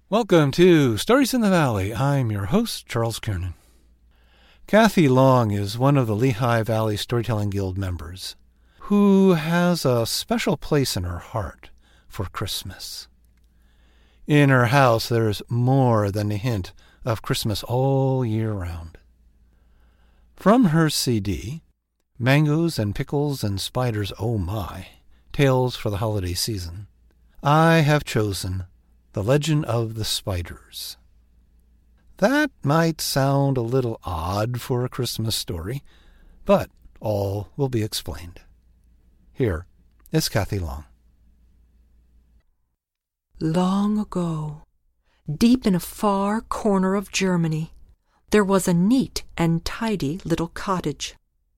Welcome to Stories in the Valley. I'm your host, Charles Kiernan. Kathy Long is one of the Lehigh Valley Storytelling Guild members who has a special place in her heart for Christmas. In her house, there's more than a hint of Christmas all year round. From her CD, Mangoes and Pickles and Spiders, Oh My, Tales for the Holiday Season, I have chosen The Legend of the Spiders. That might sound a little odd for a Christmas story, but all will be explained. Here is Kathy Long. Long ago, deep in a far corner of Germany, there was a neat and tidy little cottage.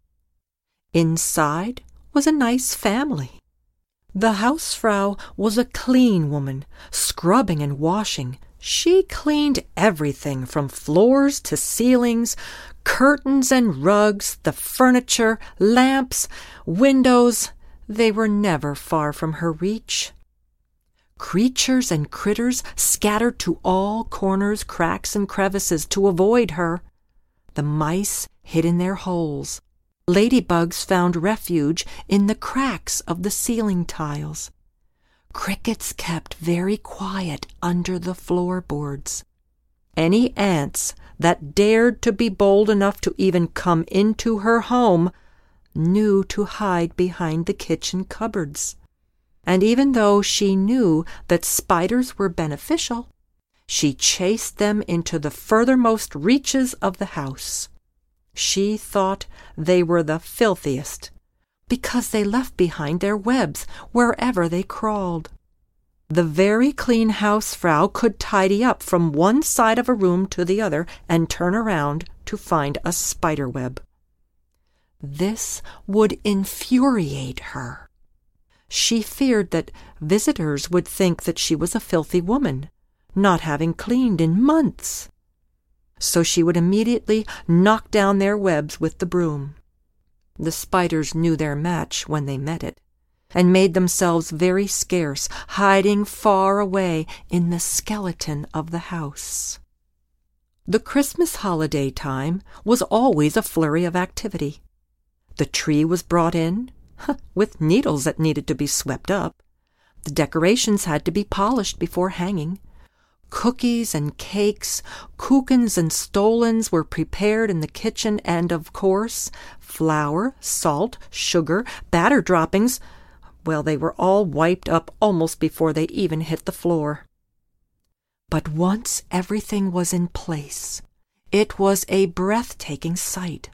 Inside was a nice family. The hausfrau was a clean woman, scrubbing and washing. She cleaned everything from floors to ceilings, curtains and rugs, the furniture, lamps, windows. They were never far from her reach. Creatures and critters scattered to all corners, cracks, and crevices to avoid her. The mice hid in their holes. Ladybugs found refuge in the cracks of the ceiling tiles. Crickets kept very quiet under the floorboards. Any ants that dared to be bold enough to even come into her home knew to hide behind the kitchen cupboards. And even though she knew that spiders were beneficial, she chased them into the furthermost reaches of the house. She thought they were the filthiest, because they left behind their webs wherever they crawled. The very clean hausfrau could tidy up from one side of a room to the other and turn around to find a spider web. This would infuriate her. She feared that visitors would think that she was a filthy woman, not having cleaned in months. So she would immediately knock down their webs with the broom. The spiders knew their match when they met it, and made themselves very scarce, hiding far away in the skeleton of the house. The Christmas holiday time was always a flurry of activity. The tree was brought in, with needles that needed to be swept up. The decorations had to be polished before hanging. Cookies and cakes, kuchens and stolons were prepared in the kitchen, and, of course, flour, salt, sugar, batter droppings, well, they were all wiped up almost before they even hit the floor. But once everything was in place, it was a breathtaking sight.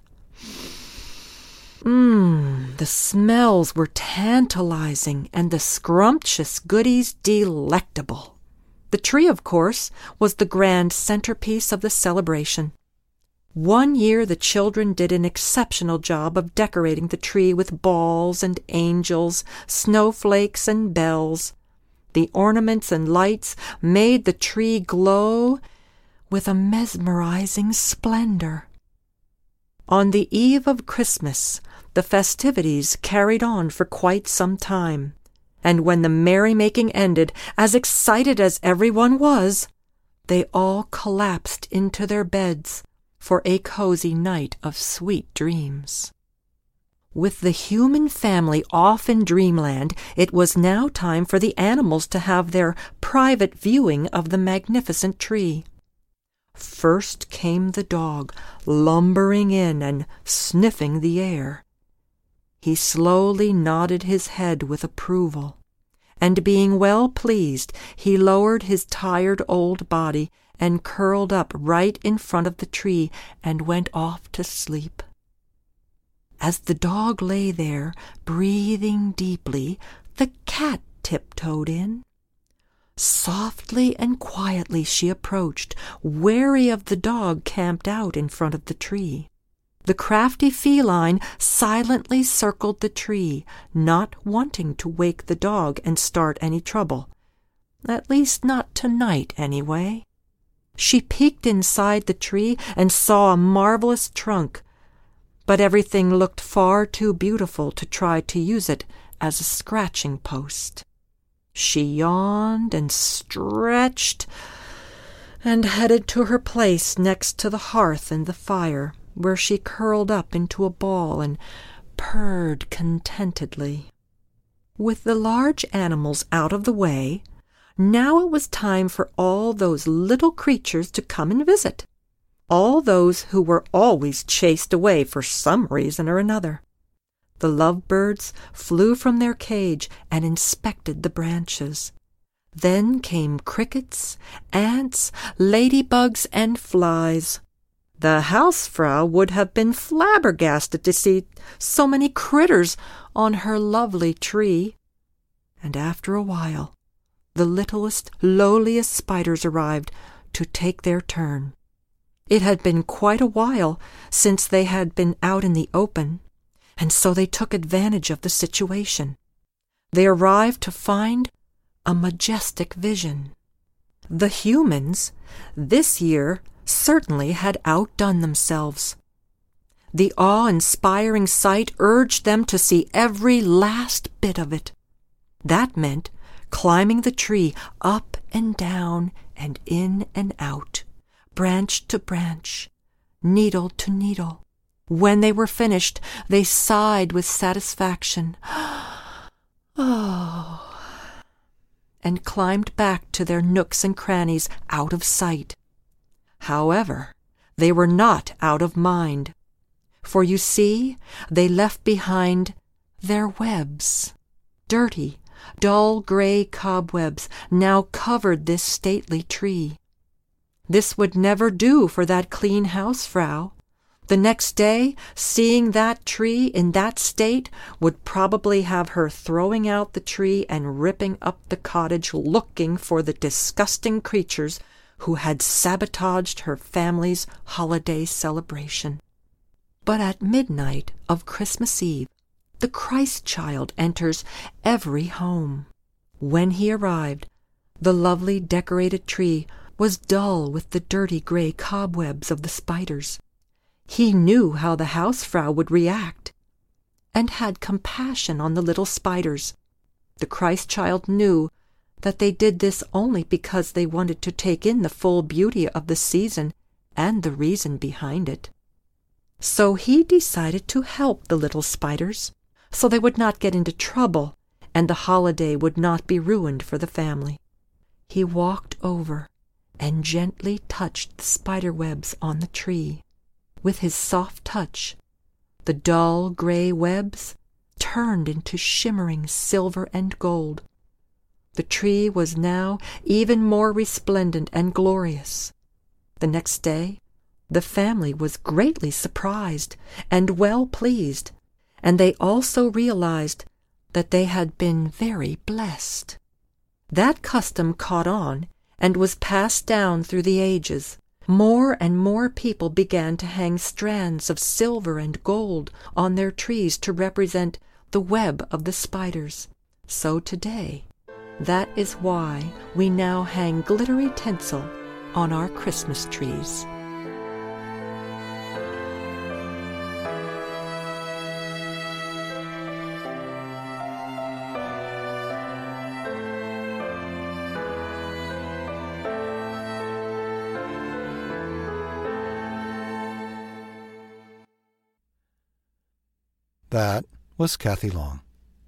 The smells were tantalizing and the scrumptious goodies delectable. The tree, of course, was the grand centerpiece of the celebration. One year the children did an exceptional job of decorating the tree with balls and angels, snowflakes and bells. The ornaments and lights made the tree glow with a mesmerizing splendor. On the eve of Christmas, the festivities carried on for quite some time. And when the merrymaking ended, as excited as everyone was, they all collapsed into their beds for a cozy night of sweet dreams. With the human family off in dreamland, it was now time for the animals to have their private viewing of the magnificent tree. First came the dog, lumbering in and sniffing the air. He slowly nodded his head with approval, and being well pleased, he lowered his tired old body and curled up right in front of the tree and went off to sleep. As the dog lay there, breathing deeply, the cat tiptoed in. Softly and quietly she approached, wary of the dog camped out in front of the tree. The crafty feline silently circled the tree, not wanting to wake the dog and start any trouble. At least not tonight, anyway. She peeked inside the tree and saw a marvelous trunk, but everything looked far too beautiful to try to use it as a scratching post. She yawned and stretched and headed to her place next to the hearth and the fire, where she curled up into a ball and purred contentedly. With the large animals out of the way, now it was time for all those little creatures to come and visit, all those who were always chased away for some reason or another. The lovebirds flew from their cage and inspected the branches. Then came crickets, ants, ladybugs, and flies. The housefrau would have been flabbergasted to see so many critters on her lovely tree. And after a while, the littlest, lowliest spiders arrived to take their turn. It had been quite a while since they had been out in the open, and so they took advantage of the situation. They arrived to find a majestic vision. The humans, this year, certainly had outdone themselves. The awe-inspiring sight urged them to see every last bit of it. That meant climbing the tree up and down and in and out, branch to branch, needle to needle. When they were finished, they sighed with satisfaction. Oh, and climbed back to their nooks and crannies out of sight. However, they were not out of mind, for you see, they left behind their webs. Dirty, dull gray cobwebs now covered this stately tree. This would never do for that clean housefrau. The next day, seeing that tree in that state would probably have her throwing out the tree and ripping up the cottage looking for the disgusting creatures who had sabotaged her family's holiday celebration. But at midnight of Christmas Eve, the Christ child enters every home. When he arrived, the lovely decorated tree was dull with the dirty gray cobwebs of the spiders. He knew how the housefrau would react, and had compassion on the little spiders. The Christ child knew that they did this only because they wanted to take in the full beauty of the season and the reason behind it. So he decided to help the little spiders, so they would not get into trouble and the holiday would not be ruined for the family. He walked over and gently touched the spider webs on the tree. With his soft touch, the dull gray webs turned into shimmering silver and gold. The tree was now even more resplendent and glorious. The next day, the family was greatly surprised and well pleased, and they also realized that they had been very blessed. That custom caught on and was passed down through the ages. More and more people began to hang strands of silver and gold on their trees to represent the web of the spiders. So today, that is why we now hang glittery tinsel on our Christmas trees. That was Kathy Long.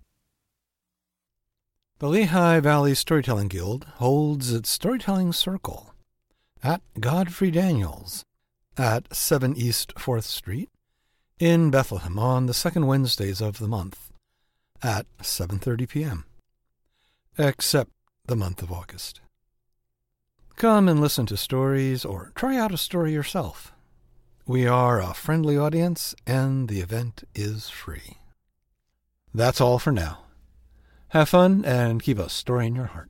The Lehigh Valley Storytelling Guild holds its storytelling circle at Godfrey Daniels at 7 East 4th Street in Bethlehem on the second Wednesdays of the month at 7:30 p.m., except the month of August. Come and listen to stories or try out a story yourself. We are a friendly audience, and the event is free. That's all for now. Have fun and keep a story in your heart.